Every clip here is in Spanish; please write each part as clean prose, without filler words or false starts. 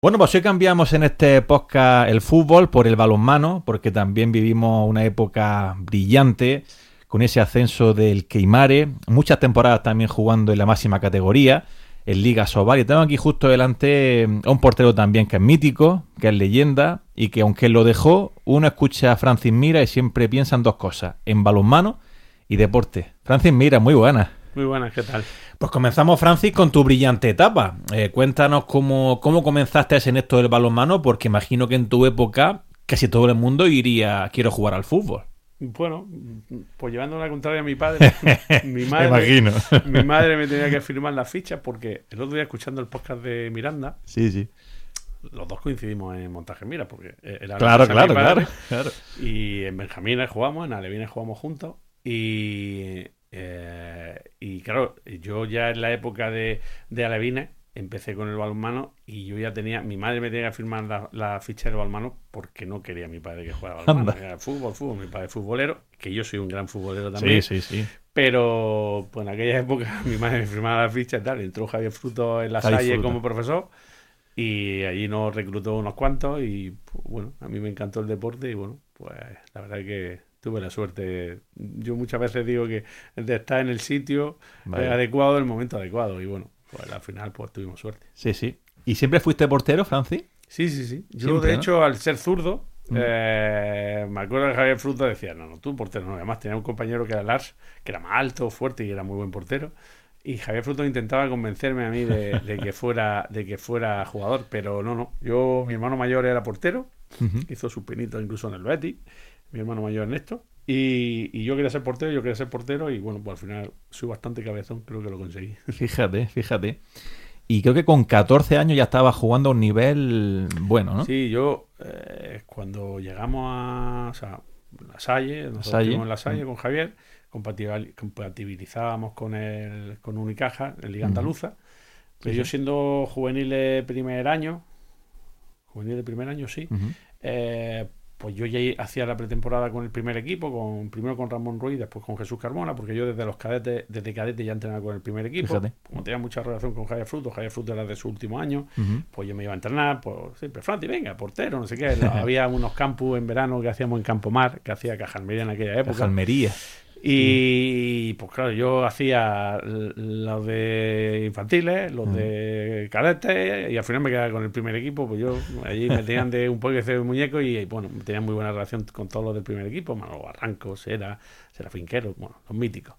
Bueno, pues hoy cambiamos en este podcast el fútbol por el balonmano, porque también vivimos una época brillante con ese ascenso del Keimare, muchas temporadas también jugando en la máxima categoría, en Liga Sobal, y tengo aquí justo delante a un portero también que es mítico, que es leyenda, y que aunque lo dejó, uno escucha a Francis Mira y siempre piensa en dos cosas, en balonmano y deporte. Francis Mira, muy buenas. Muy buenas, ¿qué tal? Pues comenzamos, Francis, con tu brillante etapa. Cuéntanos cómo comenzaste en esto del balonmano, porque imagino que en tu época casi todo el mundo iría, quiero jugar al fútbol. Bueno, pues llevando la contraria a mi padre, mi madre me tenía que firmar las fichas porque el otro día escuchando el podcast de Miranda, sí, los dos coincidimos en Montaje Mira, porque era claro. Y en Benjamines jugamos, en Alevines jugamos juntos y claro, yo ya en la época de Alevines empecé con el balonmano y yo ya tenía, mi madre me tenía que firmar la ficha del balonmano porque no quería mi padre que jugara balonmano. Era fútbol, mi padre es futbolero, que yo soy un gran futbolero también. Sí. Pero pues en aquella época mi madre me firmaba la ficha y tal, entró Javier Fruto en La Salle como profesor y allí nos reclutó unos cuantos y pues, bueno, a mí me encantó el deporte y bueno, pues la verdad es que tuve la suerte. Yo muchas veces digo que de estar en el sitio adecuado, en el momento adecuado y bueno, pues al final pues tuvimos suerte. Sí. ¿Y siempre fuiste portero, Francis? Sí. Yo siempre, de hecho, al ser zurdo, me acuerdo que Javier Fruto decía, no, tú portero no. Además tenía un compañero que era Lars, que era más alto, fuerte y era muy buen portero. Y Javier Fruto intentaba convencerme a mí de que fuera jugador, pero no. Mi hermano mayor era portero, hizo sus pinitos incluso en el Betis, mi hermano mayor Ernesto, y yo quería ser portero y bueno, pues al final soy bastante cabezón, creo que lo conseguí. Fíjate. Y creo que con 14 años ya estaba jugando a un nivel bueno, ¿no? Sí, yo cuando llegamos a La Salle, estuvimos en La Salle con Javier, compatibilizábamos con Unicaja en Liga Andaluza, pero yo siendo juvenil de primer año, sí, pues yo ya hacía la pretemporada con el primer equipo, primero con Ramón Ruiz, después con Jesús Carmona, porque yo desde cadete ya entrenaba con el primer equipo. Fíjate. Como tenía mucha relación con Javier Fruto era de su último año, pues yo me iba a entrenar, pues siempre, Franti, venga, portero, no sé qué. Había unos campus en verano que hacíamos en Campomar, que hacía Cajalmería en aquella época. Cajalmería. Y pues claro, yo hacía los de infantiles, los de cadetes y al final me quedaba con el primer equipo, pues yo allí me tenían de un poco de muñeco y bueno, tenía muy buena relación con todos los del primer equipo, Manolo Barranco, Sera Finquero, bueno, los míticos.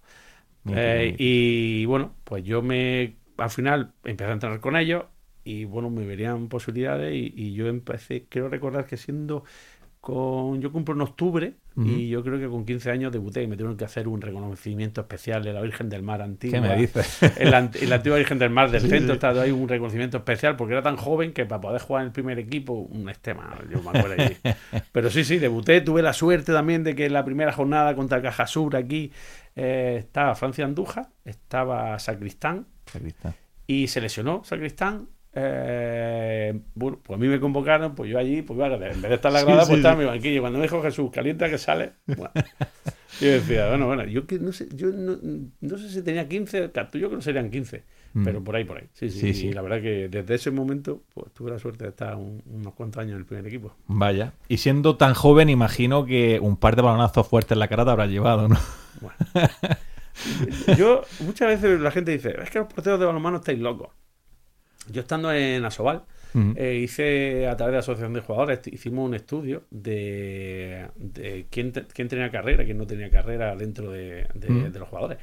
Y bueno, pues yo al final empecé a entrenar con ellos y bueno, me verían posibilidades y yo empecé, quiero recordar que yo cumplo en octubre y yo creo que con 15 años debuté y me tuvieron que hacer un reconocimiento especial de la Virgen del Mar antigua. ¿Qué me dices? En la antigua Virgen del Mar del centro está ahí un reconocimiento especial porque era tan joven que para poder jugar en el primer equipo, un estema, yo me acuerdo allí. Pero sí, debuté, tuve la suerte también de que en la primera jornada contra el Cajasur aquí estaba Francia Andújar, estaba Sacristán y se lesionó Sacristán. Bueno, pues a mí me convocaron, pues yo allí, pues en vez de estar en la grada, pues estaba en mi banquillo. Cuando me dijo Jesús, calienta que sale, bueno, yo decía, bueno, yo no sé si tenía 15, yo creo que serían 15, pero por ahí. Sí. La verdad que desde ese momento, pues tuve la suerte de estar unos cuantos años en el primer equipo. Vaya, y siendo tan joven, imagino que un par de balonazos fuertes en la cara te habrás llevado, ¿no? Bueno, yo, muchas veces la gente dice, es que los porteros de balonmano estáis locos. Yo estando en Asobal, hice a través de la Asociación de Jugadores, hicimos un estudio de quién tenía carrera, quién no tenía carrera dentro de los jugadores.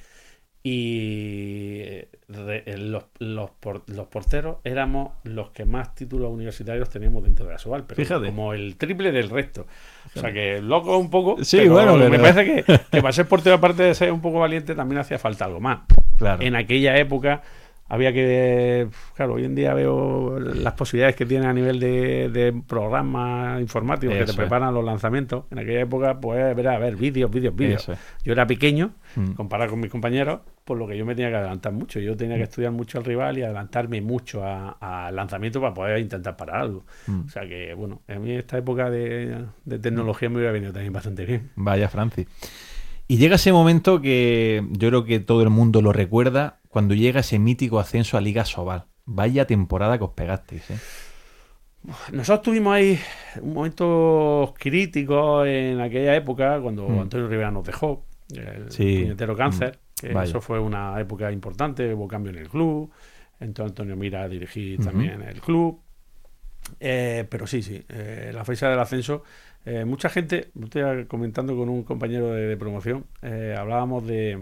Y los porteros éramos los que más títulos universitarios teníamos dentro de Asobal, pero fíjate, como el triple del resto. O sea que loco un poco, sí, pero bueno, me parece que para ser portero, aparte de ser un poco valiente, también hacía falta algo más. Claro. En aquella época había que, claro, hoy en día veo las posibilidades que tiene a nivel de programas informáticos que te preparan los lanzamientos. En aquella época, pues, a ver, vídeos. Yo era pequeño, comparado con mis compañeros, por lo que yo me tenía que adelantar mucho. Yo tenía que estudiar mucho al rival y adelantarme mucho al lanzamiento para poder intentar parar algo. O sea que, bueno, a mí esta época de tecnología me hubiera venido también bastante bien. Vaya, Francis. Y llega ese momento que yo creo que todo el mundo lo recuerda, cuando llega ese mítico ascenso a Liga Sobal. Vaya temporada que os pegasteis, ¿eh? Nosotros tuvimos ahí momentos críticos en aquella época, cuando Antonio Rivera nos dejó, el puñetero cáncer, que eso fue una época importante, hubo cambio en el club, entonces Antonio Mira a dirigir también el club, pero sí, la fecha del ascenso, mucha gente, estoy comentando con un compañero de promoción, hablábamos de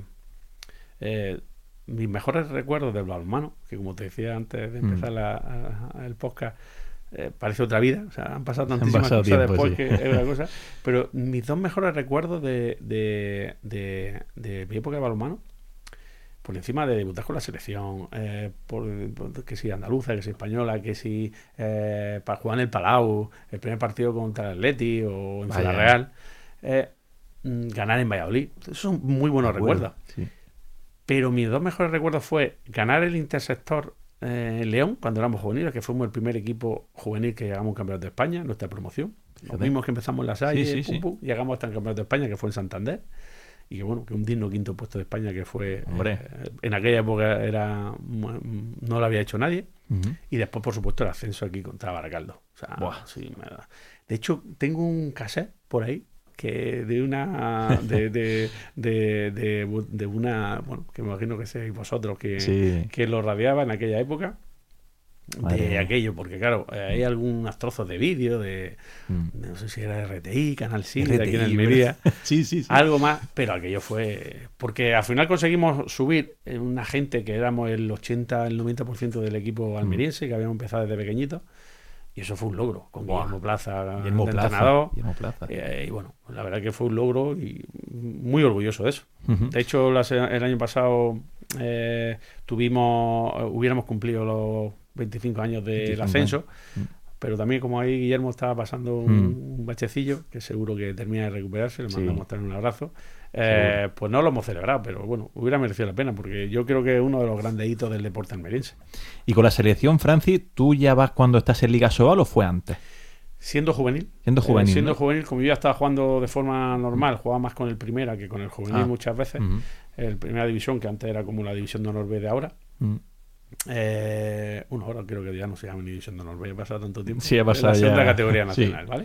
mis mejores recuerdos del balonmano, que como te decía antes de empezar el podcast, parece otra vida, o sea, han pasado tantísimas cosas tiempo, después que es una cosa, pero mis dos mejores recuerdos de mi época de balonmano, por encima de debutar con la selección, por que si andaluza, que si española, que si para jugar en el Palau, el primer partido contra el Atleti o en Ciudad Real, ganar en Valladolid, esos son muy buenos recuerdos. Sí. Pero mis dos mejores recuerdos fue ganar el Intersector en León, cuando éramos juveniles, que fuimos el primer equipo juvenil que llegamos a un campeonato de España, nuestra promoción. Los mismos que empezamos en la Salle, llegamos hasta el campeonato de España, que fue en Santander. Y que bueno, que un digno quinto puesto de España, que fue en aquella época no lo había hecho nadie. Y después, por supuesto, el ascenso aquí contra Baracaldo. O sea, de hecho, tengo un cassette por ahí que de una de una, bueno, que me imagino que seáis vosotros que lo radiaba en aquella época. De aquello, porque claro, hay algunos trozos de vídeo de no sé si era RTI, Canal Cine, de aquí en Almería, sí. Algo más, pero aquello fue, porque al final conseguimos subir una gente que éramos el 80, el 90% del equipo almeriense, que habíamos empezado desde pequeñitos, y eso fue un logro, con Guillermo Plaza de entrenador, y bueno, la verdad que fue un logro y muy orgulloso de eso. De hecho, el año pasado hubiéramos cumplido los 25 años del ascenso, pero también como ahí Guillermo estaba pasando un bachecillo, que seguro que termina de recuperarse, le mandamos también un abrazo, pues no lo hemos celebrado, pero bueno, hubiera merecido la pena, porque yo creo que es uno de los grandes hitos del deporte almeriense. Y con la selección, Francis, ¿tú ya vas cuando estás en Liga Sobal o fue antes? Siendo juvenil, como yo ya estaba jugando de forma normal, jugaba más con el primera que con el juvenil muchas veces, el primera división, que antes era como la división de honor B de ahora. Ahora creo que ya no se llama ni división de honor B, ha pasado tanto tiempo. Sí, ha pasado la segunda categoría nacional, ¿vale?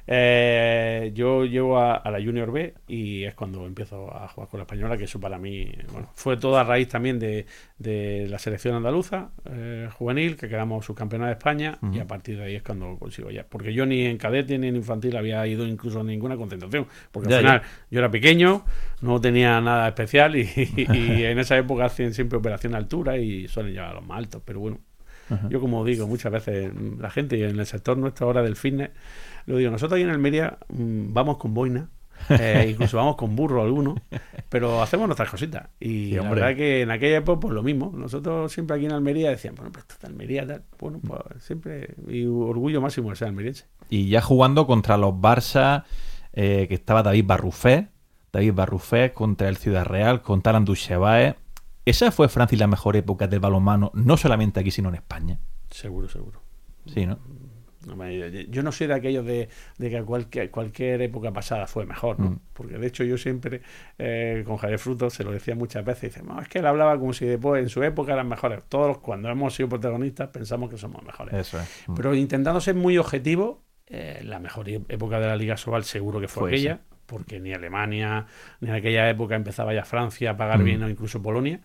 Yo llego a la Junior B y es cuando empiezo a jugar con la española, que eso para mí, bueno, fue toda a raíz también de la selección andaluza juvenil, que quedamos subcampeones de España, y a partir de ahí es cuando consigo ya, porque yo ni en cadete ni en infantil había ido incluso a ninguna concentración, porque al final yo era pequeño, no tenía nada especial y en esa época hacen siempre operación a altura y suelen llevar a los más altos, pero bueno, yo como digo muchas veces, la gente en el sector nuestro ahora del fitness, lo digo, nosotros aquí en Almería vamos con boina, incluso vamos con burro alguno, pero hacemos nuestras cositas. Y la verdad que en aquella época, pues lo mismo. Nosotros siempre aquí en Almería decíamos, bueno, pues esto es Almería, tal. Bueno, pues siempre, y orgullo máximo de ser almeriense. Y ya jugando contra los Barça, que estaba David Barrufet contra el Ciudad Real, contra el Anduxebae. ¿Esa fue, Francis, la mejor época del balonmano, no solamente aquí, sino en España? Seguro. Sí, ¿no? Yo no soy de aquellos de que cualquier época pasada fue mejor, ¿no? Porque de hecho yo siempre con Javier Frutos se lo decía muchas veces, dice, no, es que él hablaba como si después en su época eran mejores. Todos cuando hemos sido protagonistas pensamos que somos mejores. Eso es. Pero intentando ser muy objetivo, la mejor época de la Liga Sobal seguro que fue aquella, porque ni Alemania ni en aquella época empezaba ya Francia a pagar bien, o incluso Polonia.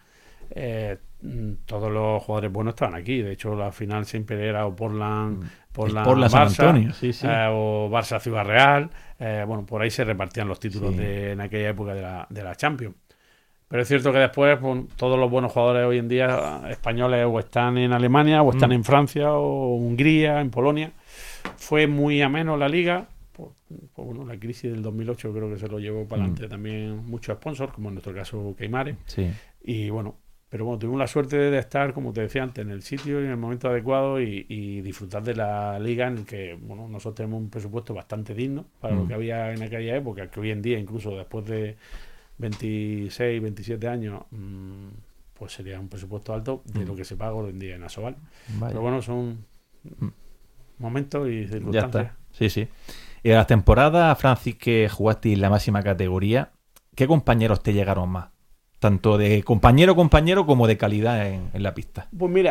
Todos los jugadores buenos estaban aquí. De hecho, la final siempre era o Portland Barça, San Antonio, o Barça Ciudad Real. Bueno, por ahí se repartían los títulos en aquella época de la Champions. Pero es cierto que después, pues, todos los buenos jugadores hoy en día españoles o están en Alemania, o están en Francia, o Hungría, en Polonia. Fue muy ameno la liga. Bueno, la crisis del 2008 creo que se lo llevó para adelante también muchos sponsors, como en nuestro caso Keimare. Y bueno, pero bueno, tuvimos la suerte de estar, como te decía antes, en el sitio y en el momento adecuado y disfrutar de la liga, en el que bueno, nosotros tenemos un presupuesto bastante digno para lo que había en aquella época, que hoy en día, incluso después de 26, 27 años, pues sería un presupuesto alto de lo que se paga hoy en día en Asobal. Pero bueno, son momentos y circunstancias. Ya está. Sí. Y a las temporadas, Francis, que jugaste en la máxima categoría, ¿qué compañeros te llegaron más? Tanto de compañero como de calidad en la pista. Pues mira,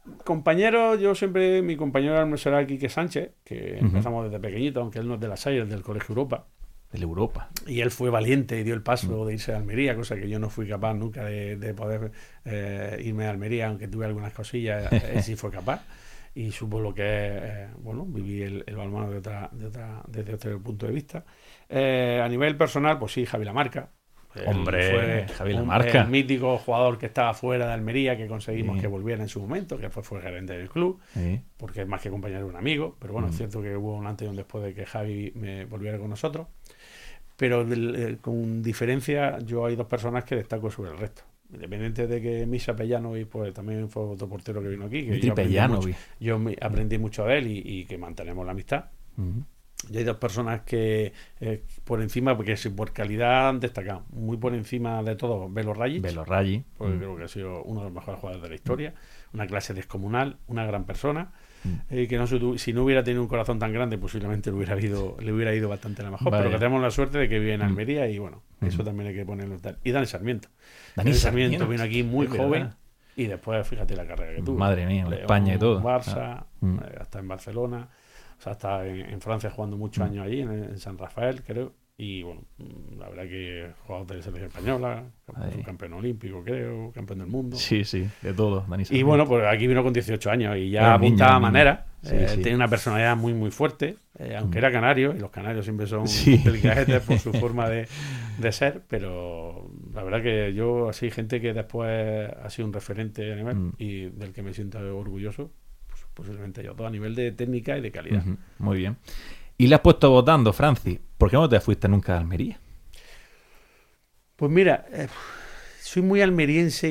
Compañeros, yo siempre, mi compañero era Quique Sánchez, que empezamos desde pequeñito, aunque él no es de la Salle, es del Colegio Europa. Del Europa. Y él fue valiente y dio el paso de irse a Almería, cosa que yo no fui capaz nunca de poder irme a Almería, aunque tuve algunas cosillas, él sí fue capaz. Y supo lo que es, bueno, vivir el balonmano desde otro punto de vista. A nivel personal, pues sí, Javi Lamarca. Hombre, Javi Lamarca. El mítico jugador que estaba fuera de Almería, que conseguimos que volviera en su momento, que fue gerente del club, porque es más que compañero, un amigo. Pero bueno, es cierto que hubo un antes y un después de que Javi me volviera con nosotros. Pero con diferencia, yo hay dos personas que destaco sobre el resto. Independiente de que Misha Pellanovic, pues también fue otro portero que vino aquí, que yo aprendí mucho de él y que mantenemos la amistad. Y hay dos personas que por encima, porque por calidad han destacado, muy por encima de todo, Velo Raggi, porque creo que ha sido uno de los mejores jugadores de la historia, una clase descomunal, una gran persona. Que si no hubiera tenido un corazón tan grande, posiblemente le hubiera ido bastante a la mejor. Vaya. Pero que tenemos la suerte de que vive en Almería y bueno, eso también hay que ponerlo tal. Y Dani Sarmiento. Dani Sarmiento vino aquí muy joven y después fíjate la carrera que tuvo. Madre mía, León, España y todo. Barça, hasta en Barcelona, o sea, hasta en Francia jugando muchos años allí, en San Rafael, creo. Y bueno, la verdad que jugador de la selección española, campeón olímpico, creo, campeón del mundo. Sí, de todo, Dani Sarmiento. Y bueno, pues aquí vino con 18 años y ya apuntaba a manera. Tiene una personalidad muy, muy fuerte, aunque era canario, y los canarios siempre son delicajetes por su forma de ser, pero la verdad que yo, así, gente que después ha sido un referente a nivel y del que me siento orgulloso, pues posiblemente yo, todo a nivel de técnica y de calidad. Muy bien. Y le has puesto votando, Francis. ¿Por qué no te fuiste nunca a Almería? Pues mira, soy muy almeriense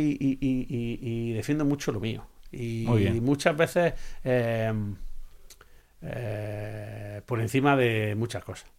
y defiendo mucho lo mío. Y muchas veces por encima de muchas cosas.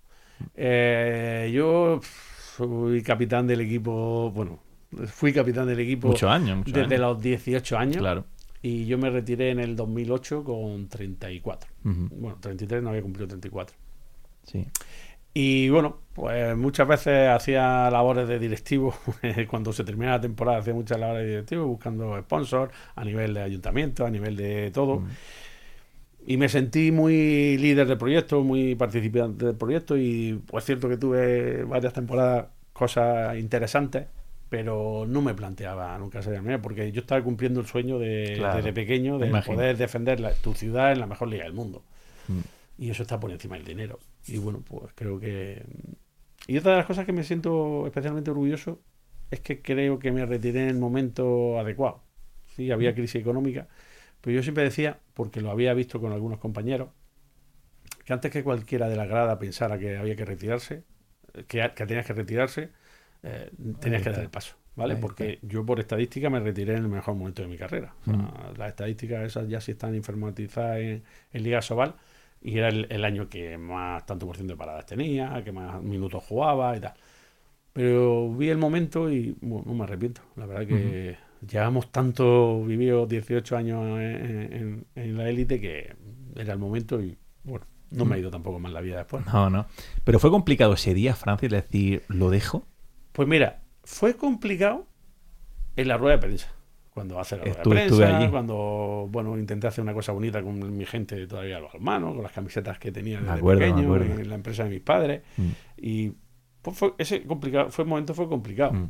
Yo soy capitán del equipo, fui capitán del equipo muchos años. Desde los 18 años. Claro. Y yo me retiré en el 2008 con 34. Bueno, 33, no había cumplido 34. Sí. Y bueno, pues muchas veces hacía labores de directivo. Cuando se terminaba la temporada hacía muchas labores de directivo buscando sponsors a nivel de ayuntamiento, a nivel de todo. Y me sentí muy líder del proyecto, muy participante del proyecto, y pues es cierto que tuve varias temporadas cosas interesantes, pero no me planteaba nunca ser Almería, porque yo estaba cumpliendo el sueño desde pequeño de poder defender tu ciudad en la mejor liga del mundo. Y eso está por encima del dinero. Y bueno, pues creo que... Y otra de las cosas que me siento especialmente orgulloso es que creo que me retiré en el momento adecuado. Sí, había crisis económica, pero yo siempre decía, porque lo había visto con algunos compañeros, que antes que cualquiera de la grada pensara que había que retirarse, que tenías que retirarse, tenías que dar el paso, ¿vale? Porque yo por estadística me retiré en el mejor momento de mi carrera. O sea, las estadísticas esas ya sí están informatizadas en Liga Sobal, y era el año que más tanto por ciento de paradas tenía, que más minutos jugaba y tal. Pero vi el momento y bueno, no me arrepiento. La verdad que llevamos tanto vivido 18 años en la élite que era el momento y bueno, no me ha ido tampoco mal la vida después. No. Pero fue complicado ese día, Francis, decir, ¿lo dejo? Pues mira, fue complicado en la rueda de prensa. Cuando hace la rueda de prensa, allí. Cuando intenté hacer una cosa bonita con mi gente todavía a los hermanos, con las camisetas que tenía desde pequeño, en la empresa de mis padres. Y pues ese momento fue complicado.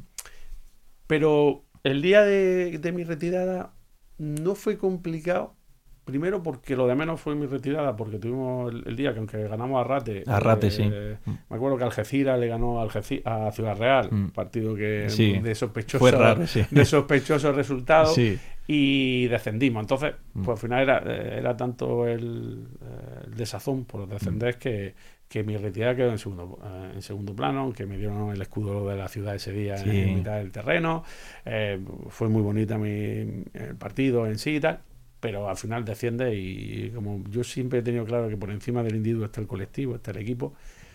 Pero el día de mi retirada no fue complicado. Primero porque lo de menos fue mi retirada, porque tuvimos el día que aunque ganamos a Rate, sí. Me acuerdo que Algeciras le ganó a Ciudad Real, partido que de sospechoso resultado, y descendimos. Entonces, pues al final era tanto el desazón por descender que mi retirada quedó en segundo plano, aunque me dieron el escudo de la ciudad ese día en mitad del terreno. Fue muy bonita el partido en sí y tal. Pero al final desciende y como yo siempre he tenido claro que por encima del individuo está el colectivo, está el equipo,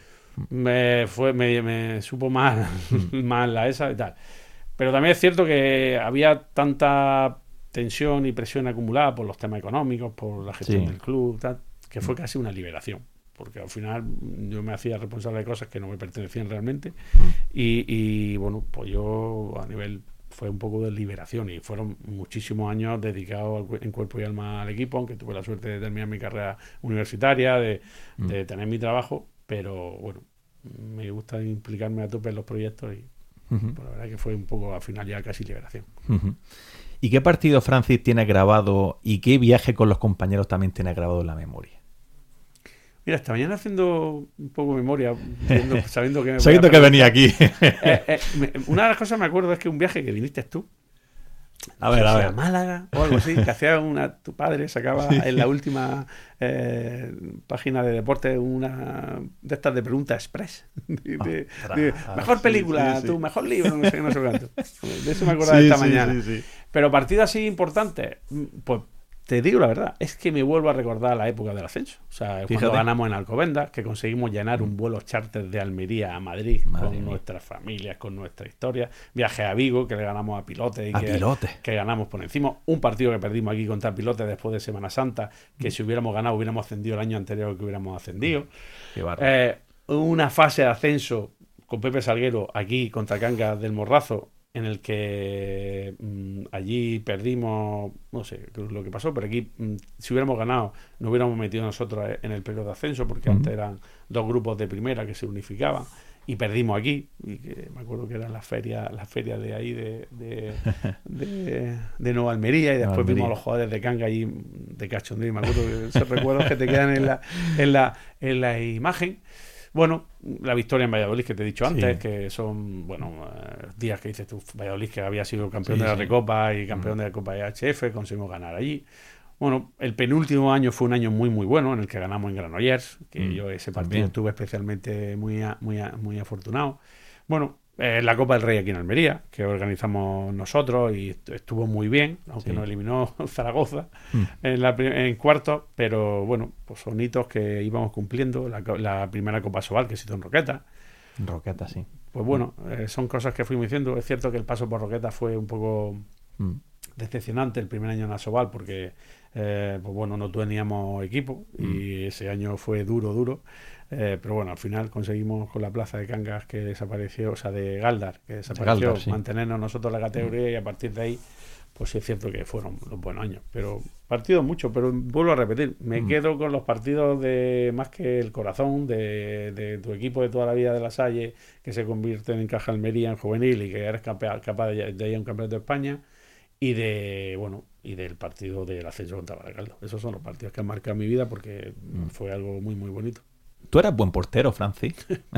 me supo más la esa y tal. Pero también es cierto que había tanta tensión y presión acumulada por los temas económicos, por la gestión del club, tal, que fue casi una liberación. Porque al final yo me hacía responsable de cosas que no me pertenecían realmente y bueno, pues yo a nivel fue un poco de liberación y fueron muchísimos años dedicados en cuerpo y alma al equipo, aunque tuve la suerte de terminar mi carrera universitaria, de tener mi trabajo, pero bueno, me gusta implicarme a tope en los proyectos y pues, la verdad que fue un poco al final ya casi liberación. ¿Y qué partido, Francis, tiene grabado y qué viaje con los compañeros también tiene grabado en la memoria? Mira, esta mañana haciendo un poco de memoria, sabiendo que venía aquí. Una de las cosas me acuerdo es que un viaje que viniste tú, a ver. A Málaga o algo así, que hacía tu padre sacaba en la última página de deporte una de estas de pregunta express. Mejor película, tu mejor libro, no sé cuánto. De eso me acuerdo de esta mañana. Sí. Pero partidos así importantes, pues te digo la verdad, es que me vuelvo a recordar la época del ascenso. O sea, cuando ganamos en Alcobendas, que conseguimos llenar un vuelo charter de Almería a Madrid con nuestras familias, con nuestra historia. Viaje a Vigo, que le ganamos a Pilote y que ganamos por encima. Un partido que perdimos aquí contra Pilote después de Semana Santa, que si hubiéramos ganado hubiéramos ascendido el año anterior que hubiéramos ascendido. Una fase de ascenso con Pepe Salguero aquí contra Cangas del Morrazo, en el que allí perdimos, no sé lo que pasó, pero aquí si hubiéramos ganado nos hubiéramos metido nosotros en el periodo de ascenso, porque antes eran dos grupos de primera que se unificaban y perdimos aquí, y que me acuerdo que eran las ferias de ahí de Nueva Almería, y después vimos a los jugadores de Cangas allí de cachondeo, y me acuerdo que esos recuerdos que te quedan en la imagen. Bueno, la victoria en Valladolid que te he dicho antes, que son, días que dices tú, Valladolid que había sido campeón de la Recopa y campeón de la Copa de HF, conseguimos ganar allí. Bueno, el penúltimo año fue un año muy muy bueno en el que ganamos en Granollers, que yo ese partido estuve especialmente muy afortunado. Bueno, la Copa del Rey aquí en Almería, que organizamos nosotros y estuvo muy bien, aunque nos eliminó Zaragoza en cuartos, pero bueno, pues son hitos que íbamos cumpliendo. La primera Copa Sobal que se hizo en Roqueta. Roqueta, sí. Pues bueno, son cosas que fuimos diciendo. Es cierto que el paso por Roqueta fue un poco decepcionante el primer año en la Sobal, porque pues bueno, no teníamos equipo y ese año fue duro. Pero bueno, al final conseguimos con la plaza de Cangas que desapareció, o sea, de Galdar, que desapareció, mantenernos nosotros la categoría y a partir de ahí, pues sí es cierto que fueron los buenos años. Pero partidos muchos, pero vuelvo a repetir, me quedo con los partidos de más que el corazón de tu equipo de toda la vida de La Salle, que se convierte en Caja Almería en juvenil y que eres capaz de ir a un campeonato de España, y del partido del ascenso contra Baracaldo. Esos son los partidos que han marcado mi vida porque fue algo muy muy bonito. ¿Tú eras buen portero, Francis?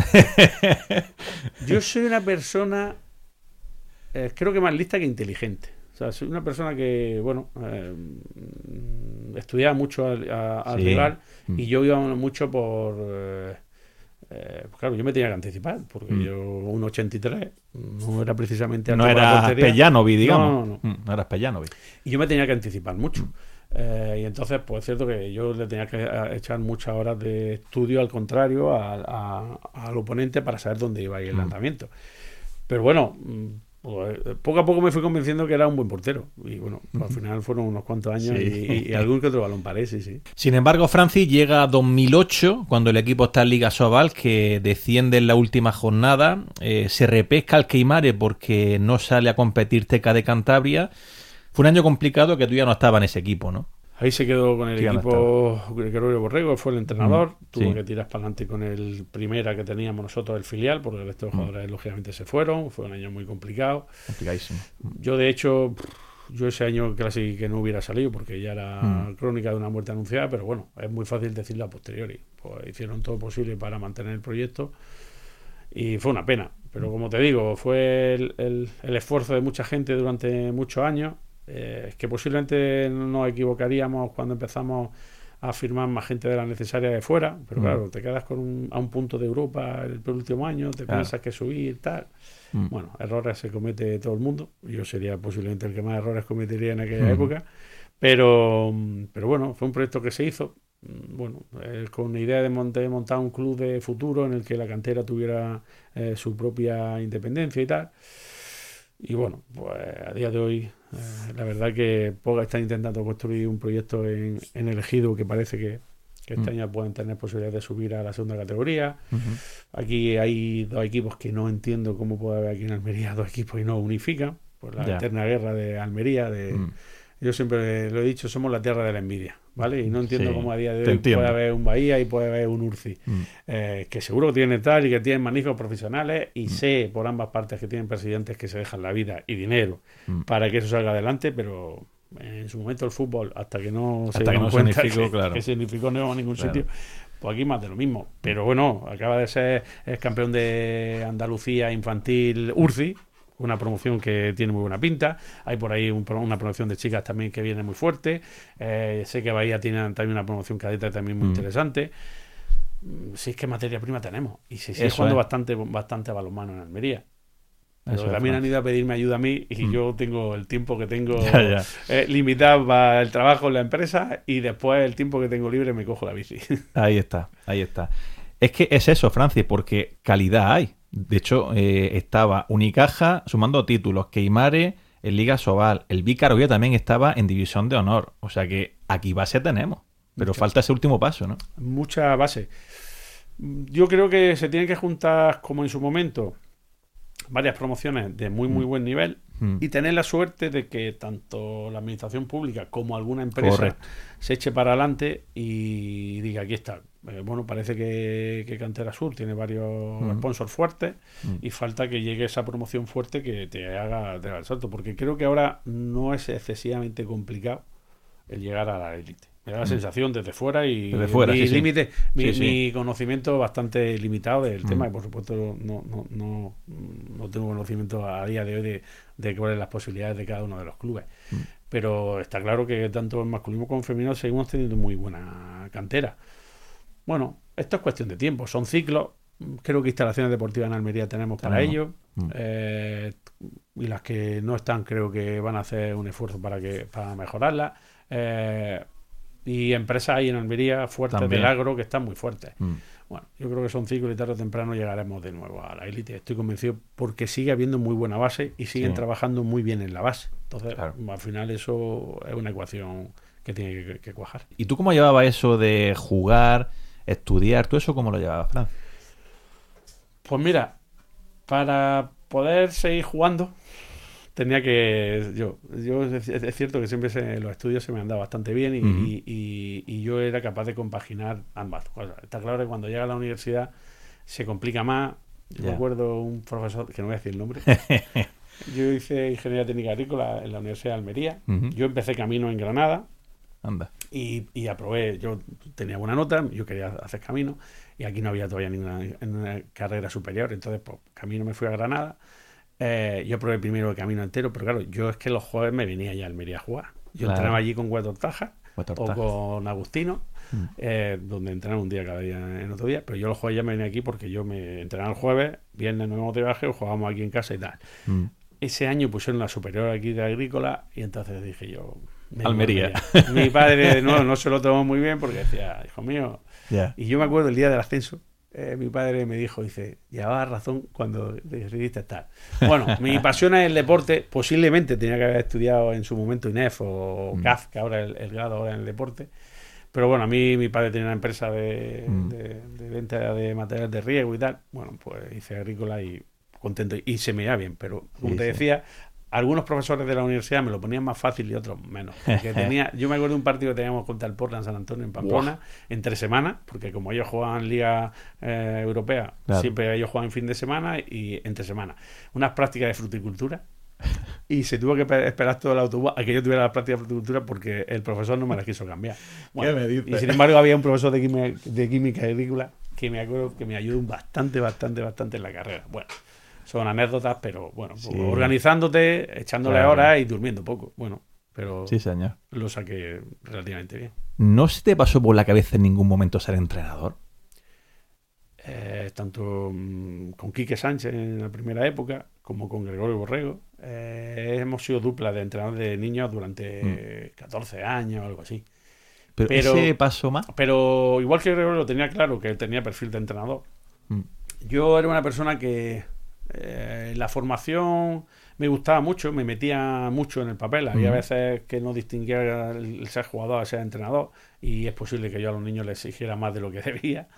Yo soy una persona, creo que más lista que inteligente. O sea, soy una persona que, estudiaba mucho al rival y yo iba mucho por... claro, yo me tenía que anticipar, porque yo, un 83, no era precisamente... No era Pellanovi, digamos. No eras Pellanovi. Y yo me tenía que anticipar mucho. Y entonces, pues es cierto que yo le tenía que echar muchas horas de estudio, al contrario, al oponente para saber dónde iba a ir el lanzamiento. Pero bueno, pues, poco a poco me fui convenciendo que era un buen portero. Y bueno, pues al final fueron unos cuantos años y algún que otro balón paré, sí. Sin embargo, Francis, llega 2008, cuando el equipo está en Liga Sobal, que desciende en la última jornada, se repesca al Queimare porque no sale a competir Teca de Cantabria. Fue un año complicado que tú ya no estabas en ese equipo, ¿no? Ahí se quedó con el equipo Gregorio Borrego, fue el entrenador, tuvo que tirar para adelante con el primera que teníamos nosotros, el filial, porque el resto de jugadores lógicamente se fueron, fue un año muy complicado. Complicadísimo. Yo de hecho, ese año casi que no hubiera salido porque ya era crónica de una muerte anunciada, pero bueno, es muy fácil decirlo a posteriori. Pues hicieron todo posible para mantener el proyecto y fue una pena, pero como te digo, fue el esfuerzo de mucha gente durante muchos años. Que posiblemente nos equivocaríamos cuando empezamos a firmar más gente de la necesaria de fuera, pero claro, te quedas a un punto de Europa el último año, te piensas que subir, tal. Bueno, errores se comete todo el mundo. Yo sería posiblemente el que más errores cometería en aquella época, pero bueno, fue un proyecto que se hizo, con la idea de montar un club de futuro en el que la cantera tuviera su propia independencia y tal. Y bueno, pues a día de hoy la verdad que Poga está intentando construir un proyecto en el Ejido que parece que este año pueden tener posibilidades de subir a la segunda categoría. Aquí hay dos equipos que no entiendo cómo puede haber aquí en Almería dos equipos y no unifican. pues la eterna guerra de Almería. Yo siempre lo he dicho, somos la tierra de la envidia, ¿vale? Y no entiendo cómo a día de hoy puede haber un Bahía y puede haber un Urci, que seguro que tienen tal y que tienen magníficos profesionales, y sé por ambas partes que tienen presidentes que se dejan la vida y dinero para que eso salga adelante, pero en su momento el fútbol, hasta que no se dieron cuenta que significó no a ningún sitio, pues aquí más de lo mismo. Pero bueno, acaba de ser el campeón de Andalucía infantil Urci, una promoción que tiene muy buena pinta. Hay por ahí una promoción de chicas también que viene muy fuerte. Sé que Bahía tiene también una promoción cadeta también muy interesante. Si es que materia prima tenemos, y se sigue jugando bastante balonmano en Almería. Pero también han ido a pedirme ayuda a mí, y yo tengo el tiempo que tengo limitado para el trabajo en la empresa, y después el tiempo que tengo libre me cojo la bici. Ahí está. Es que es eso, Francis, porque calidad hay. De hecho, estaba Unicaja sumando títulos, Queimare en Liga Sobal, el Vicarovia también estaba en División de Honor. O sea que aquí base tenemos, pero falta ese último paso, ¿no? Mucha base. Yo creo que se tienen que juntar, como en su momento, varias promociones de muy buen nivel, y tener la suerte de que tanto la administración pública como alguna empresa se eche para adelante y diga, aquí está. Bueno, parece que Cantera Sur tiene varios sponsors fuertes, y falta que llegue esa promoción fuerte que te haga el salto, porque creo que ahora no es excesivamente complicado el llegar a la élite. Me da la sensación desde fuera, y mi conocimiento bastante limitado del tema, y por supuesto no tengo conocimiento a día de hoy de cuáles son las posibilidades de cada uno de los clubes. Pero está claro que tanto en masculino como en femenino seguimos teniendo muy buena cantera. Bueno, esto es cuestión de tiempo, son ciclos. Creo que instalaciones deportivas en Almería tenemos para ello, y las que no están creo que van a hacer un esfuerzo para mejorarlas. Y empresas ahí en Almería fuertes del agro que están muy fuertes. Bueno, yo creo que son ciclos, y tarde o temprano llegaremos de nuevo a la élite. Estoy convencido, porque sigue habiendo muy buena base y siguen trabajando muy bien en la base. Entonces, al final eso es una ecuación que tiene que cuajar. ¿Y tú cómo llevabas eso de jugar, estudiar, todo eso cómo lo llevabas, Fran? Pues mira, para poder seguir jugando tenía que... Yo es cierto que siempre los estudios se me han dado bastante bien, y yo era capaz de compaginar ambas cosas. Está claro que cuando llega a la universidad se complica más. Yo me acuerdo un profesor, que no voy a decir el nombre. Yo hice Ingeniería Técnica Agrícola en la Universidad de Almería. Yo empecé camino en Granada. Anda. Y aprobé. Yo tenía buena nota, yo quería hacer camino, y aquí no había todavía ninguna carrera superior. Entonces, pues camino me fui a Granada. Yo probé primero el camino entero, pero claro, yo es que los jueves me venía ya a Almería a jugar. Yo entrenaba allí con Cuatro Tajas o con Agustino, donde entrenaba un día cada día en otro día, pero yo los jueves ya me venía aquí porque yo me entrenaba el jueves, viernes nos íbamos de viaje, jugábamos aquí en casa y tal. Ese año pusieron la superior aquí de Agrícola, y entonces dije yo... Almería. Mi padre de nuevo no se lo tomó muy bien, porque decía, hijo mío... Y yo me acuerdo el día del ascenso, mi padre me dijo, dice, llevabas razón cuando decidiste estar. Bueno, mi pasión es el deporte. Posiblemente tenía que haber estudiado en su momento INEF o CAF, que ahora el grado ahora en el deporte. Pero bueno, a mí mi padre tenía una empresa de venta de materiales de riego y tal. Bueno, pues hice agrícola y contento. Y se me iba bien, pero como te decía, algunos profesores de la universidad me lo ponían más fácil y otros menos. Porque yo me acuerdo de un partido que teníamos contra el Portland San Antonio en Pamplona, entre semana, porque como ellos jugaban Liga Europea, siempre ellos jugaban fin de semana y entre semana. Unas prácticas de fruticultura, y se tuvo que esperar todo el autobús a que yo tuviera las prácticas de fruticultura, porque el profesor no me las quiso cambiar. Bueno, y sin embargo había un profesor de química agrícola que me acuerdo que me ayudó bastante en la carrera. Bueno, son anécdotas, pero bueno, organizándote, echándole horas y durmiendo poco. Bueno, pero señor, lo saqué relativamente bien. ¿No se te pasó por la cabeza en ningún momento ser entrenador? Tanto con Quique Sánchez en la primera época como con Gregorio Borrego. Hemos sido dupla de entrenadores de niños durante 14 años o algo así. Pero ese paso más. Pero igual que Gregorio lo tenía claro, que él tenía perfil de entrenador. Yo era una persona que la formación me gustaba mucho, me metía mucho en el papel. Había veces que no distinguía el ser jugador a ser entrenador, y es posible que yo a los niños les exigiera más de lo que debía,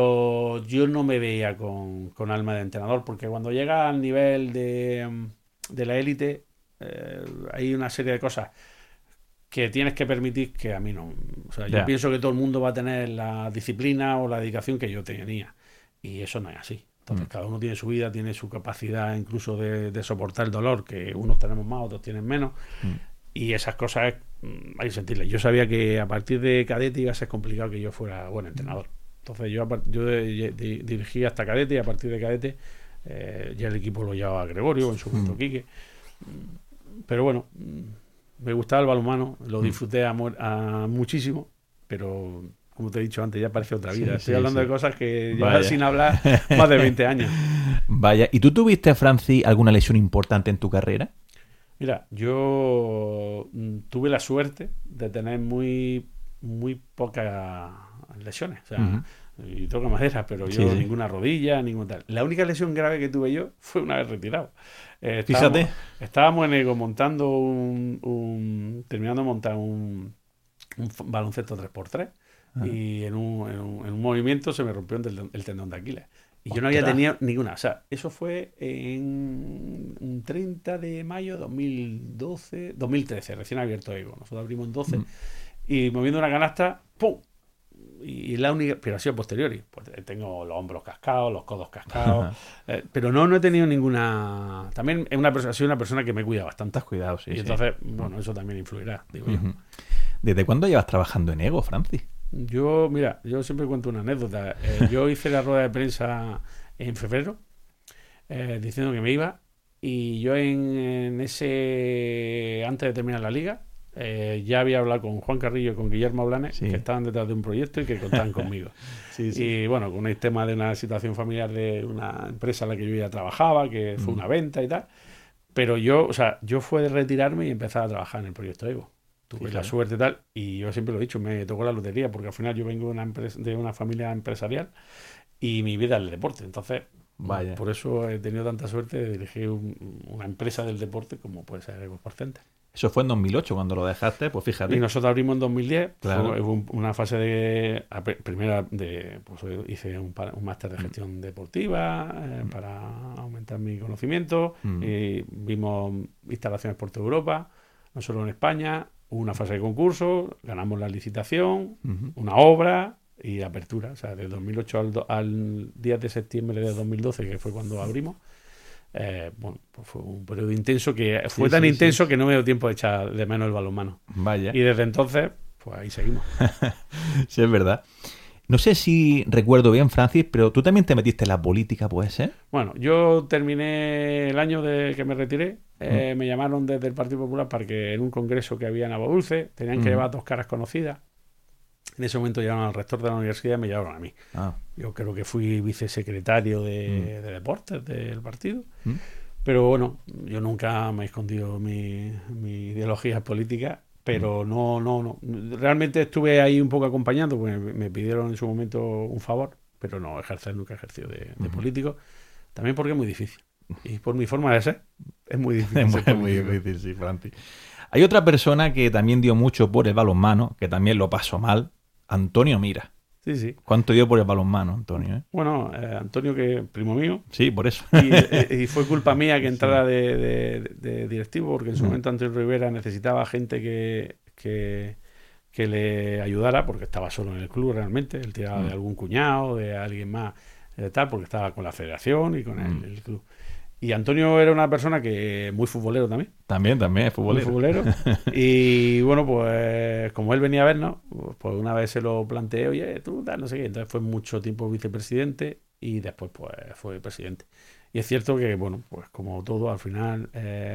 pero yo no me veía con alma de entrenador, porque cuando llega al nivel de de la élite, hay una serie de cosas que tienes que permitir que a mí no. O sea, yo pienso que todo el mundo va a tener la disciplina o la dedicación que yo tenía. Y eso no es así. Entonces, cada uno tiene su vida, tiene su capacidad incluso de soportar el dolor, que unos tenemos más, otros tienen menos. Y esas cosas hay que sentirlas. Yo sabía que a partir de cadete iba a ser complicado que yo fuera buen entrenador. Entonces, yo dirigí hasta cadete y a partir de cadete ya el equipo lo llevaba Gregorio, en su momento Quique. Pero bueno, me gustaba el balonmano, lo disfruté muchísimo, pero como te he dicho antes, ya parece otra vida. Estoy hablando de cosas que llevo sin hablar más de 20 años. Vaya, ¿y tú tuviste, Francis, alguna lesión importante en tu carrera? Mira, yo tuve la suerte de tener muy pocas lesiones. O sea, y toco madera, pero yo ninguna rodilla, ninguna tal. La única lesión grave que tuve yo fue una vez retirado. Fíjate. Estábamos en Ego montando terminando de montar un baloncesto 3x3 y en un movimiento se me rompió el tendón de Aquiles. Y yo no había tenido ninguna. O sea, eso fue en un 30 de mayo de 2013, recién abierto Ego. Nosotros abrimos en 12 y moviendo una canasta, ¡pum! Y la única, pero ha sido posteriori. Pues tengo los hombros cascados, los codos cascados, pero no he tenido ninguna. También ha sido una persona que me cuida bastante. Has cuidado, sí. Y entonces, bueno, eso también influirá, digo yo. ¿Desde cuándo llevas trabajando en Ego, Francis? Yo siempre cuento una anécdota. Yo hice la rueda de prensa en febrero diciendo que me iba y yo en ese antes de terminar la liga ya había hablado con Juan Carrillo y con Guillermo Blanes, que estaban detrás de un proyecto y que contaban conmigo. Y bueno, con el tema de una situación familiar de una empresa en la que yo ya trabajaba, que fue una venta y tal. Pero yo fue de retirarme y empezar a trabajar en el proyecto Evo. Tuve la suerte y tal, y yo siempre lo he dicho, me tocó la lotería, porque al final yo vengo de una familia empresarial y mi vida es el deporte. Entonces, por eso he tenido tanta suerte de dirigir una empresa del deporte como puede ser Evo Sport Center. Eso fue en 2008 cuando lo dejaste, pues fíjate. Y nosotros abrimos en 2010, claro. Fue una fase pues hice un máster de gestión deportiva para aumentar mi conocimiento, y vimos instalaciones por toda Europa, no solo en España. Hubo una fase de concurso, ganamos la licitación, una obra y apertura. O sea, de 2008 al 10 de septiembre de 2012, que fue cuando abrimos. Bueno, pues fue un periodo intenso que fue tan intenso que no me dio tiempo de echar de menos el balonmano. Vaya. Y desde entonces, pues ahí seguimos. Sí, es verdad. No sé si recuerdo bien, Francis, pero tú también te metiste en la política, ¿puede ser? Bueno, yo terminé el año de que me retiré. Me llamaron desde el Partido Popular para que en un congreso que había en Aguadulce tenían que llevar 2 caras conocidas. En ese momento llevaron al rector de la universidad y me llevaron a mí. Yo creo que fui vicesecretario de deportes del partido. Pero bueno, yo nunca me he escondido mi ideología política, pero no. Realmente estuve ahí un poco acompañando, porque me pidieron en su momento un favor, pero no nunca he ejercido de político. También porque es muy difícil. Y por mi forma de ser, es muy difícil. Es muy difícil, sí, Francis. Hay otra persona que también dio mucho por el balonmano, que también lo pasó mal, Antonio Mira. Sí. ¿Cuánto dio por el balonmano, Antonio? Bueno, Antonio, que es primo mío. Sí, por eso. Y fue culpa mía que entrara de directivo, porque en su momento Antonio Rivera necesitaba gente que le ayudara, porque estaba solo en el club realmente. Él tiraba de algún cuñado, de alguien más, tal, porque estaba con la federación y con el club. Y Antonio era una persona que muy futbolero también. También es futbolero. Muy futbolero. Y bueno, pues como él venía a vernos, pues una vez se lo planteé, oye, tú tal, no sé qué. Entonces fue mucho tiempo vicepresidente y después pues fue presidente. Y es cierto que, bueno, pues como todo, al final,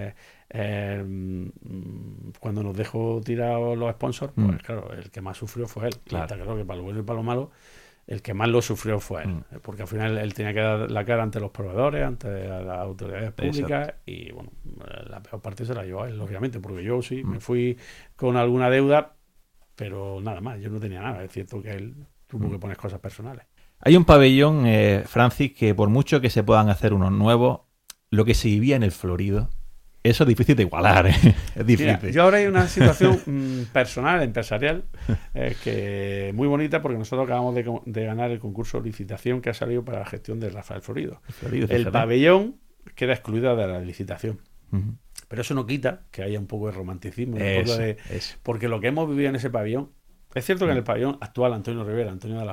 cuando nos dejó tirados los sponsors, pues claro, el que más sufrió fue él. Claro. Y está claro que para lo bueno y para lo malo, el que más lo sufrió fue él, porque al final él tenía que dar la cara ante los proveedores, ante las autoridades públicas. Exacto. Y bueno, la peor parte se la llevó a él, obviamente, porque yo sí me fui con alguna deuda, pero nada más, yo no tenía nada. Es cierto que él tuvo que poner cosas personales. Hay un pabellón, Francis, que por mucho que se puedan hacer unos nuevos, lo que se vivía en el Florido, eso es difícil de igualar, es difícil. Mira, yo ahora hay una situación personal, empresarial, que muy bonita, porque nosotros acabamos de ganar el concurso de licitación que ha salido para la gestión de Rafael Florido. El pabellón queda excluido de la licitación. Pero eso no quita que haya un poco de romanticismo, Eso. porque lo que hemos vivido en ese pabellón, es cierto que en el pabellón actual Antonio Rivera,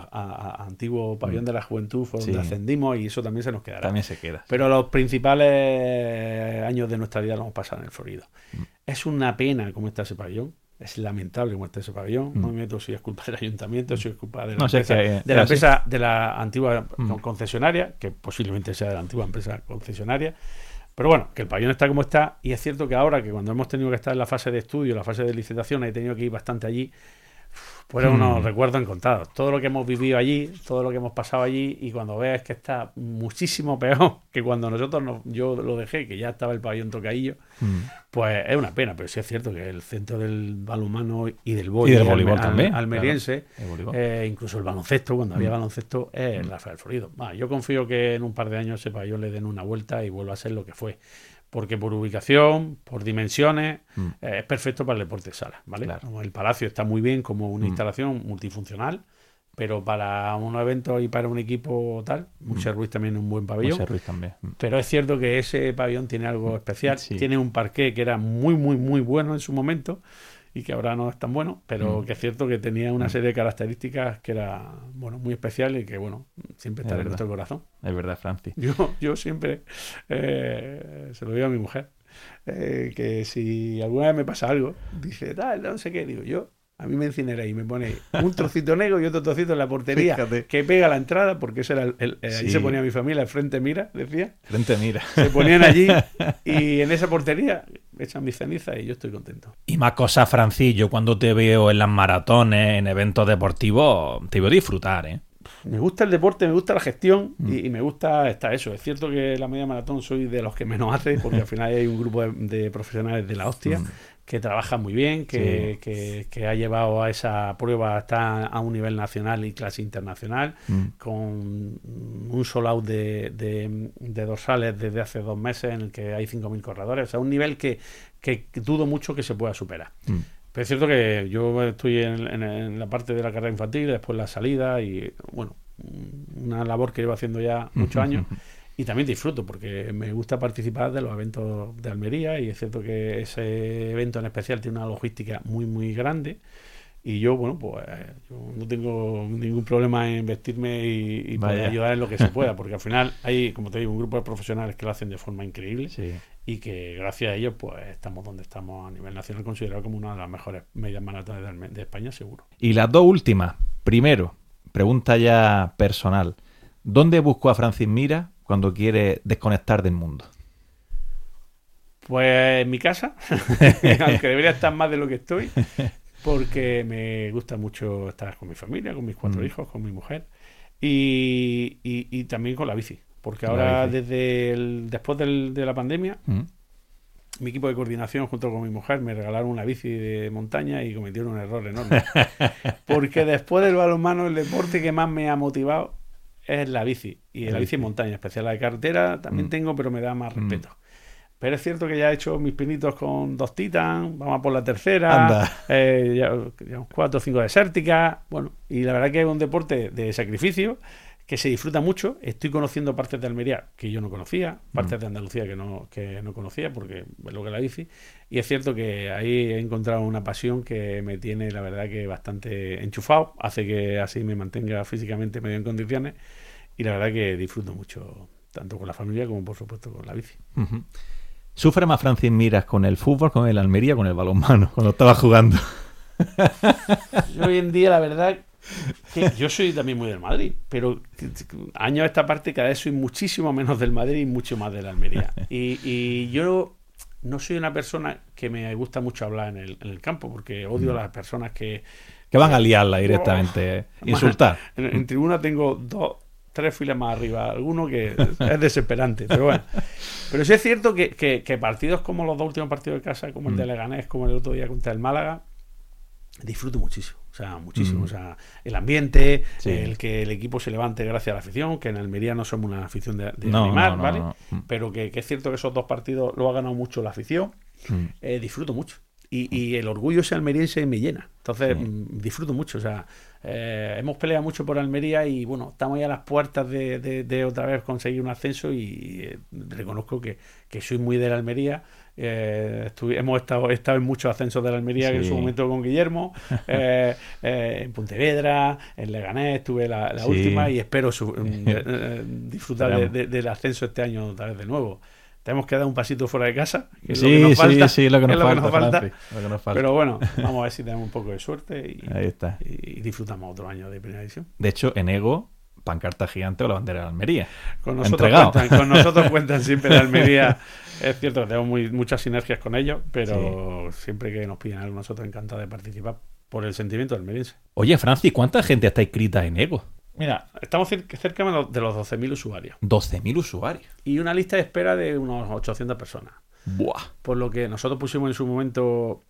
antiguo pabellón de la Juventud, fue donde ascendimos, y eso también se nos quedará. También se queda. Pero los principales años de nuestra vida los hemos pasado en el Florido. Es una pena cómo está ese pabellón. Es lamentable cómo está ese pabellón. No me meto si es culpa del ayuntamiento, si es culpa de la empresa, de la antigua concesionaria, que posiblemente sea de la antigua empresa concesionaria. Pero bueno, que el pabellón está como está, y es cierto que ahora que cuando hemos tenido que estar en la fase de estudio, la fase de licitación, he tenido que ir bastante allí, pues unos recuerdos encontrados. Todo lo que hemos vivido allí, todo lo que hemos pasado allí, y cuando ves que está muchísimo peor que cuando yo lo dejé, que ya estaba el pabellón tocadillo, pues es una pena. Pero sí es cierto que el centro del balonmano y del voleibol también, almeriense, claro. incluso el baloncesto, cuando había baloncesto, es la Rafael Florido. Yo confío que en un par de años ese pabellón le den una vuelta y vuelva a ser lo que fue. Porque por ubicación, por dimensiones, es perfecto para el deporte de sala, ¿vale? Claro. El Palacio está muy bien como una instalación multifuncional, pero para unos eventos y para un equipo tal, Montserrat Ruiz también es un buen pabellón. Montserrat Ruiz también. Pero es cierto que ese pabellón tiene algo especial. Sí. Tiene un parqué que era muy, muy, muy bueno en su momento y que ahora no es tan bueno, pero que es cierto que tenía una serie de características que era, bueno, muy especial y que, bueno, siempre estará en nuestro corazón. Es verdad, Francis. Yo siempre se lo digo a mi mujer, que si alguna vez me pasa algo, dice, no sé qué, digo, a mí me incineréis y me pone un trocito negro y otro trocito en la portería. Fíjate. Que pega la entrada, porque ese era ahí se ponía mi familia, el frente mira, decía. Frente mira. Se ponían allí y en esa portería echan mis cenizas y yo estoy contento. Y más cosas, Francis, yo cuando te veo en las maratones, en eventos deportivos, te veo disfrutar, ¿eh? Me gusta el deporte, me gusta la gestión y me gusta eso. Es cierto que la media maratón soy de los que menos hace, porque al final hay un grupo de profesionales de la hostia que trabajan muy bien, que ha llevado a esa prueba hasta a un nivel nacional y clase internacional, con un sold out de dorsales desde hace 2 meses en el que hay 5.000 corredores. O sea, un nivel que dudo mucho que se pueda superar. Pero es cierto que yo estoy en la parte de la carrera infantil, después la salida y, bueno, una labor que llevo haciendo ya muchos años y también disfruto porque me gusta participar de los eventos de Almería y es cierto que ese evento en especial tiene una logística muy, muy grande y yo, bueno, pues yo no tengo ningún problema en vestirme y poder ayudar en lo que se pueda, porque al final hay, como te digo, un grupo de profesionales que lo hacen de forma increíble. Sí. Y que gracias a ellos pues estamos donde estamos a nivel nacional, considerado como una de las mejores medias maratones de España, seguro. Y las dos últimas. Primero, pregunta ya personal. ¿Dónde busco a Francis Mira cuando quiere desconectar del mundo? Pues en mi casa, aunque debería estar más de lo que estoy, porque me gusta mucho estar con mi familia, con mis 4 hijos, con mi mujer y también con la bici. Porque ahora, después de la pandemia, mi equipo de coordinación, junto con mi mujer, me regalaron una bici de montaña y cometieron un error enorme. Porque después del balonmano, el deporte que más me ha motivado es la bici. Y la bici en montaña, especial la de carretera, también tengo, pero me da más respeto. Pero es cierto que ya he hecho mis pinitos con 2 Titan, vamos a por la tercera, ya 4 o 5 desérticas. Bueno, y la verdad que es un deporte de sacrificio que se disfruta mucho. Estoy conociendo partes de Almería que yo no conocía, partes de Andalucía que no conocía, porque es lo que es la bici. Y es cierto que ahí he encontrado una pasión que me tiene, la verdad, que bastante enchufado, hace que así me mantenga físicamente medio en condiciones. Y la verdad que disfruto mucho, tanto con la familia como, por supuesto, con la bici. ¿Sufre más Francis Miras con el fútbol, con el Almería, con el balonmano, cuando estaba jugando? Yo hoy en día, la verdad, que yo soy también muy del Madrid, pero años a esta parte cada vez soy muchísimo menos del Madrid y mucho más del Almería. Y yo no soy una persona que me gusta mucho hablar en el campo, porque odio a las personas que van a liarla directamente, insultar. En tribuna tengo 3 filas más arriba, alguno que es desesperante, pero bueno. Pero sí es cierto que partidos como los 2 últimos partidos de casa, como el de Leganés, como el otro día contra el Málaga, disfruto muchísimo. O sea, muchísimo. O sea, el ambiente, el que el equipo se levante gracias a la afición, que en Almería no somos una afición de animar, ¿vale? Pero que es cierto que esos 2 partidos lo ha ganado mucho la afición. Disfruto mucho. y el orgullo ese almeriense me llena. Entonces disfruto mucho. O sea, hemos peleado mucho por Almería y bueno, estamos ya a las puertas de otra vez conseguir un ascenso y reconozco que soy muy de la Almería. He estado en muchos ascensos de la Almería en su momento con Guillermo, en Pontevedra, en Leganés estuve la última y espero disfrutar del ascenso este año otra vez de nuevo. Tenemos que dar un pasito fuera de casa, que es lo que nos falta. Sí, lo que nos falta. Pero bueno, vamos a ver si tenemos un poco de suerte Ahí está. y disfrutamos otro año de primera división. De hecho, en Ego, pancarta gigante o la bandera de Almería. Con nosotros cuentan siempre de Almería. Es cierto que tenemos muchas sinergias con ellos, pero siempre que nos piden algo, nosotros encantados de participar por el sentimiento almeriense. Oye, Francis, ¿cuánta gente está inscrita en Ego? Mira, estamos cerca de los 12.000 usuarios. 12.000 usuarios. Y una lista de espera de unos 800 personas. ¡Buah! Por lo que nosotros pusimos en su momento,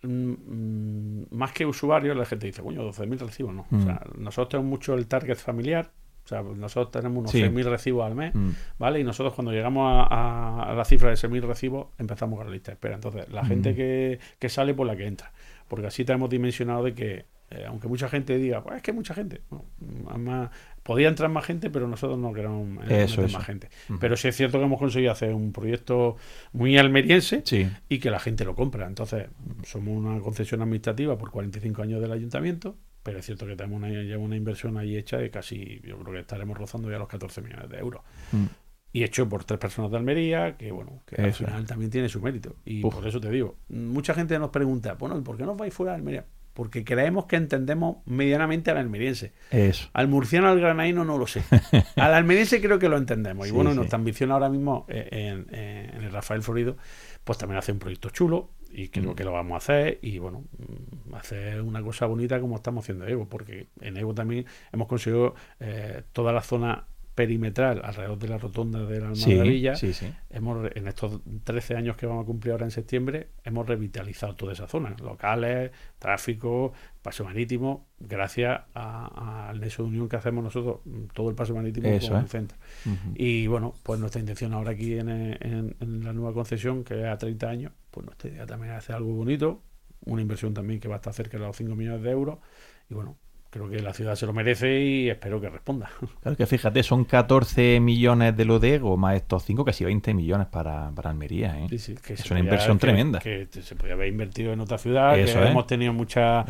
más que usuarios, la gente dice, coño, 12.000 recibos, ¿no? O sea, nosotros tenemos mucho el target familiar. O sea, nosotros tenemos unos 6.000 recibos al mes, ¿vale? Y nosotros cuando llegamos a la cifra de 6.000 recibos, empezamos con la lista de espera. Entonces, la gente que sale por la que entra. Porque así tenemos dimensionado de que aunque mucha gente diga, pues es que mucha gente, no, además, podía entrar más gente, pero nosotros no queremos meter más gente. Pero sí es cierto que hemos conseguido hacer un proyecto muy almeriense y que la gente lo compra. Entonces, somos una concesión administrativa por 45 años del ayuntamiento, pero es cierto que tenemos una inversión ahí hecha de casi, yo creo que estaremos rozando ya los 14 millones de euros. Y hecho por 3 personas de Almería, que bueno, que al final también tiene su mérito. Y por eso te digo, mucha gente nos pregunta, bueno, ¿y por qué no vais fuera de Almería? Porque creemos que entendemos medianamente al almeriense. Al murciano, al granaíno no lo sé. Al almeriense creo que lo entendemos. Y bueno, nuestra ambición ahora mismo en el Rafael Florido, pues también hace un proyecto chulo y creo que lo vamos a hacer. Y bueno, hacer una cosa bonita como estamos haciendo en Ego, porque en Ego también hemos conseguido toda la zona perimetral alrededor de la rotonda de la Almadrabilla. En estos 13 años que vamos a cumplir ahora en septiembre, hemos revitalizado toda esa zona, locales, tráfico, paso marítimo, gracias al nexo de unión que hacemos nosotros, todo el paso marítimo con el centro. Y bueno, pues nuestra intención ahora aquí en la nueva concesión, que es a 30 años, pues nuestra idea también es hacer algo bonito, una inversión también que va a estar cerca de los 5 millones de euros, y bueno, creo que la ciudad se lo merece y espero que responda. Claro que fíjate, son 14 millones de lo de Ego, más estos 5, casi 20 millones para Almería. Que es una inversión tremenda. Que se podía haber invertido en otra ciudad, hemos tenido muchas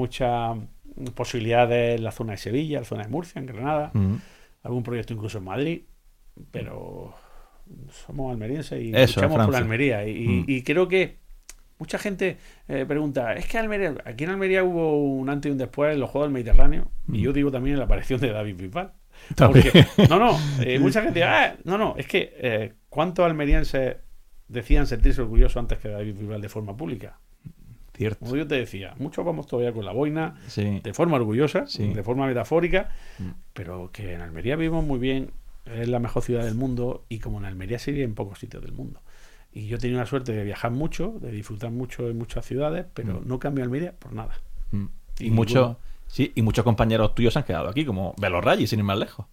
posibilidades en la zona de Sevilla, en la zona de Murcia, en Granada, algún proyecto incluso en Madrid, pero somos almerienses y luchamos por Almería. Y creo que mucha gente pregunta, es que aquí en Almería hubo un antes y un después en los Juegos del Mediterráneo, y yo digo también en la aparición de David Bisbal. Porque, mucha gente dice, es que ¿cuántos almerienses decían sentirse orgullosos antes que David Bisbal de forma pública? Cierto. Como yo te decía, muchos vamos todavía con la boina, de forma orgullosa, de forma metafórica, pero que en Almería vivimos muy bien, es la mejor ciudad del mundo, y como en Almería se vive en pocos sitios del mundo. Y yo he tenido la suerte de viajar mucho, de disfrutar mucho en muchas ciudades, pero no cambio Almería por nada. Y muchos compañeros tuyos han quedado aquí, como Belorralli, sin ir más lejos.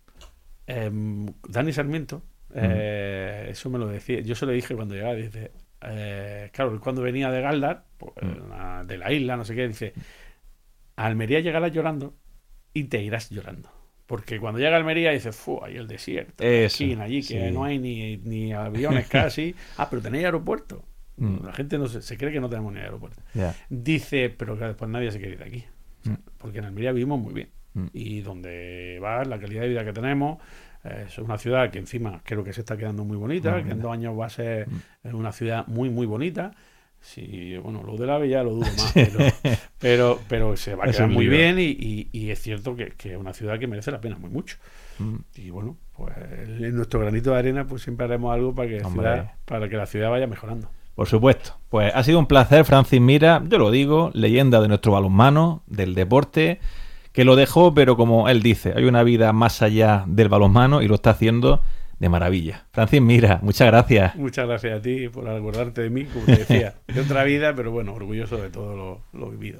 Dani Sarmiento, eso me lo decía. Yo se lo dije cuando llegaba, dice, claro, cuando venía de Galdar, pues, de la isla, no sé qué, dice, a Almería llegarás llorando y te irás llorando. Porque cuando llega a Almería dices, ahí el desierto, allí que no hay ni aviones casi. Pero tenéis aeropuerto. La gente se cree que no tenemos ni aeropuerto. Dice, pero que después nadie se quiere ir de aquí. O sea, porque en Almería vivimos muy bien. Y donde vas, la calidad de vida que tenemos, es una ciudad que encima creo que se está quedando muy bonita, que en 2 años va a ser una ciudad muy, muy bonita. Sí, bueno, lo del AVE ya lo dudo más, pero se va a quedar muy bien y es cierto que es una ciudad que merece la pena muy mucho. Y bueno, pues en nuestro granito de arena pues siempre haremos algo para que la ciudad vaya mejorando. Por supuesto. Pues ha sido un placer, Francis Mira, yo lo digo, leyenda de nuestro balonmano, del deporte, que lo dejó, pero como él dice, hay una vida más allá del balonmano y lo está haciendo de maravilla. Francis Mira, muchas gracias. Muchas gracias a ti por acordarte de mí, como te decía, de otra vida, pero bueno, orgulloso de todo lo vivido.